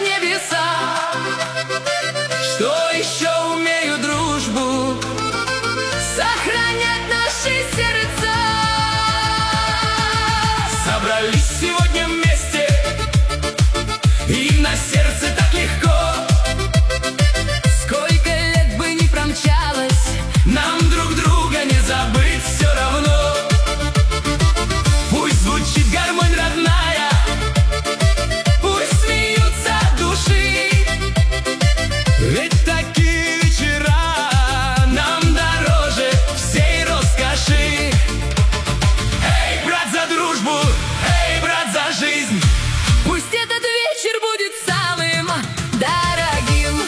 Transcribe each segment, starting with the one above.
небеса. Что еще умеют дружбу сохранять наши сердца. Собрались сегодня вместе, и на сердце так легко. Сколько лет бы ни промчалось, нам друг друга не забыть все равно. Пусть звучит гармонь родная, пусть смеются души, ведь такие вечера нам дороже всей роскоши. Эй, брат, за дружбу, эй, брат, за жизнь. Пусть этот вечер будет самым дорогим.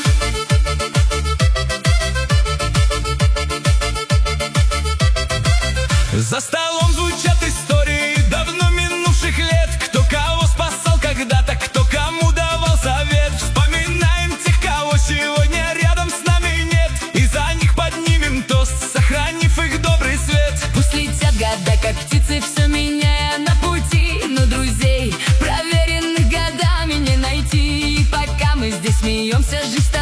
За столом звучат истории давно минувших лет. Кто кого спасал когда-то, кто кому давал совет. Вспоминаем тех, кого сегодня рядом с нами нет, и за них поднимем тост, сохранив их добрый свет. Пусть летят года, как птицы, все меняя на пути, но друзей, проверенных годами, не найти. И пока мы здесь смеемся, жизнь